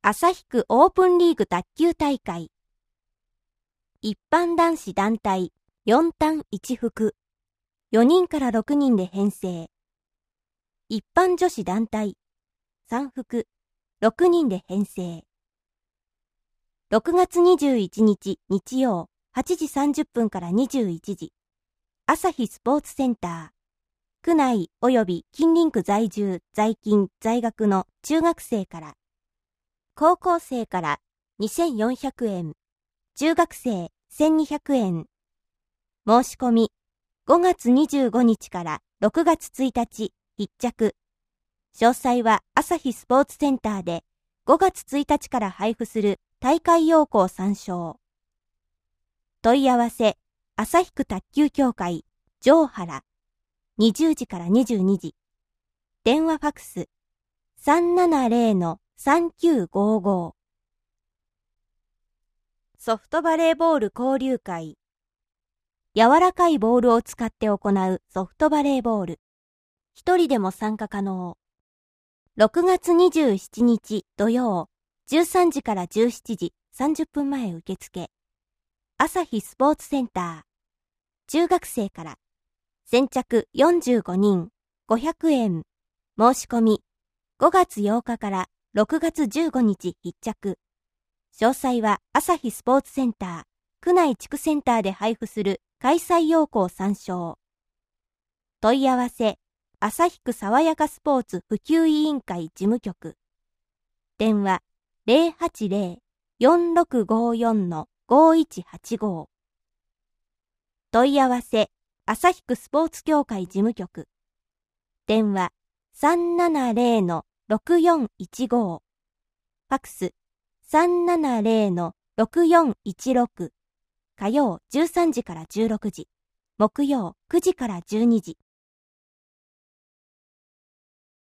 旭区オープンリーグ卓球大会。一般男子団体4単1複。4人から6人で編成。一般女子団体3複。6人で編成。6月21日日曜8時30分から21時。朝日スポーツセンター。区内及び近隣区在住、在勤、在学の中学生から。高校生から2400円。中学生1200円。申し込み5月25日から6月1日必着。詳細は朝日スポーツセンターで5月1日から配布する大会要項参照。問い合わせ旭区卓球協会城原20時から22時。電話ファクス 370-3955。ソフトバレーボール交流会。柔らかいボールを使って行うソフトバレーボール。一人でも参加可能。6月27日土曜13時から17時30分前受付。朝日スポーツセンター。中学生から。先着45人500円。申し込み5月8日から6月15日必着。詳細は朝日スポーツセンター区内地区センターで配布する開催要項参照。問い合わせ旭区爽やかスポーツ普及委員会事務局。電話 080-4654-5185。問い合わせ旭区スポーツ協会事務局。電話 370-6415。ファクス 370-6416。火曜13時から16時。木曜9時から12時。